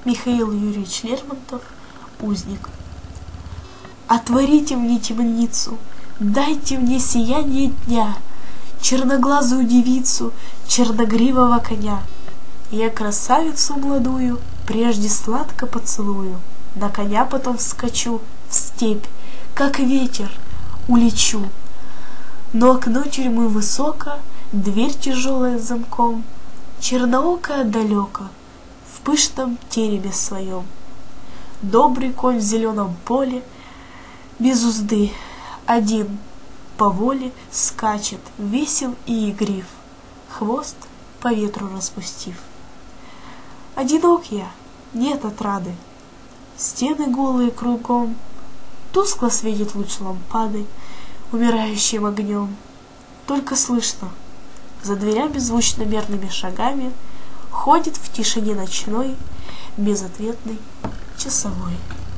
Михаил Юрьевич Лермонтов, «Узник». Отворите мне темницу, дайте мне сияние дня, черноглазую девицу, черногривого коня. Я красавицу молодую прежде сладко поцелую, на коня потом вскочу, в степь, как ветер, улечу. Но окно тюрьмы высоко, дверь тяжелая с замком, черноокая далеко, в пышном тереме своем. Добрый конь в зеленом поле, без узды, один, по воле скачет, весел и игрив, хвост по ветру распустив. Одинок я, нет отрады, стены голые кругом, тускло светит луч лампады умирающим огнем. Только слышно, за дверями звучно мерными шагами ходит в тишине ночной безответный часовой.